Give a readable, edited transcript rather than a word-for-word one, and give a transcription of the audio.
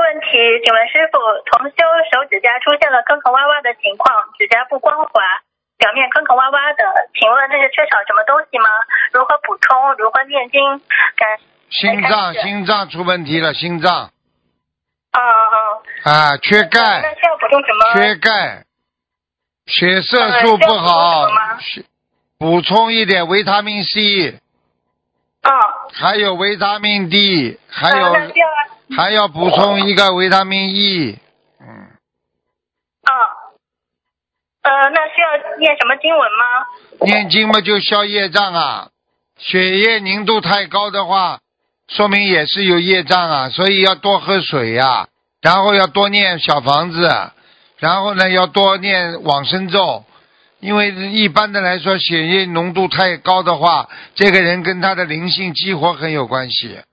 问题，请问师傅，同修手指甲出现了坑坑洼洼的情况，指甲不光滑，表面坑坑洼洼的，请问这是缺少什么东西吗？如何补充？如何念经？ 心脏出问题了，心脏。缺钙。 那需要补充什么？ 缺钙，血色素不好，补充一点维他命 C。还有维他命 D， 还要补充一个维他命 E。 那需要念什么经文吗？ 念经嘛，就消业障啊。血液凝度太高的话，说明也是有业障啊，所以要多喝水呀，然后要多念小房子，然后呢要多念往生咒。因为一般的来说，血液浓度太高的话，这个人跟他的灵性激活很有关系。